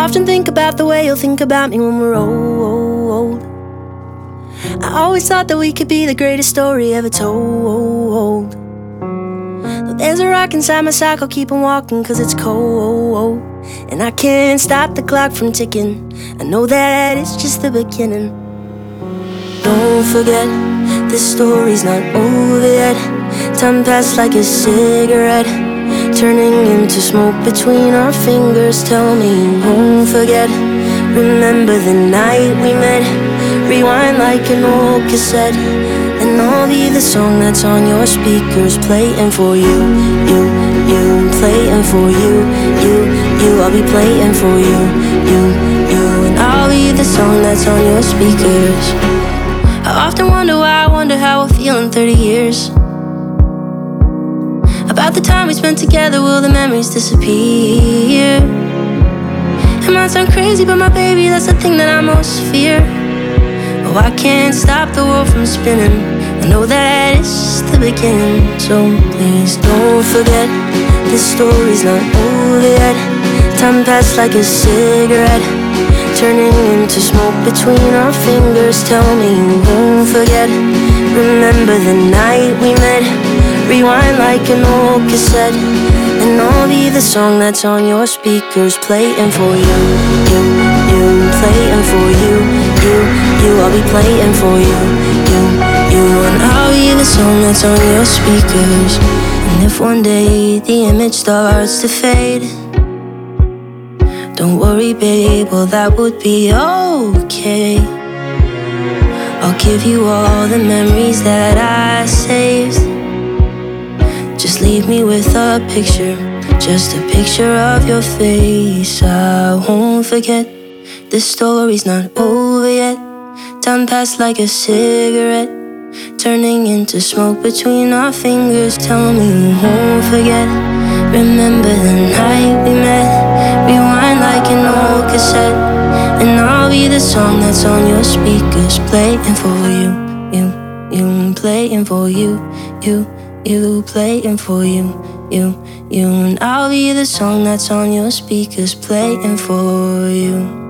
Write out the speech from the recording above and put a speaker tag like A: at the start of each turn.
A: often think about the way you'll think about me when we're old. I always thought that we could be the greatest story ever told. Though there's a rock inside my sock, I'll keep on walking 'cause it's cold. And I can't stop the clock from ticking. I know that it's just the beginning. Don't forget, this story's not over yet. Time passed like a cigarette, turning into smoke between our fingers. Tell me you won't forget. Remember the night we met. Rewind like an old cassette, and I'll be the song that's on your speakers, playing for you, you, playing for you, you. I'll be playing for you, you, and I'll be the song that's on your speakers. I often wonder why, I wonder how I'll feel in 30 years. About the time we spent together, will the memories disappear? It might sound crazy, but my baby, that's the thing that I most fear. Oh, I can't stop the world from spinning. I know that it's just the beginning. So please don't forget, this story's not over yet. Time passed like a cigarette, turning into smoke between our fingers. Tell me you won't forget. Remember the night we met. Rewind like an old cassette, and I'll be the song that's on your speakers, playing for you, you, playing for you, you. I'll be playing for you, you, and I'll be the song that's on your speakers. And if one day the image starts to fade, don't worry, babe, well that would be okay. I'll give you all the memories that I saved. Just leave me with a picture, just a picture of your face. I won't forget, this story's not over yet. Time passed like a cigarette, turning into smoke between our fingers. Tell me you won't forget. Remember the night we met. Rewind like an old cassette, and I'll be the song that's on your speakers, playing for you, you, playing for you, you, playing for you, you, and I'll be the song that's on your speakers, playing for you.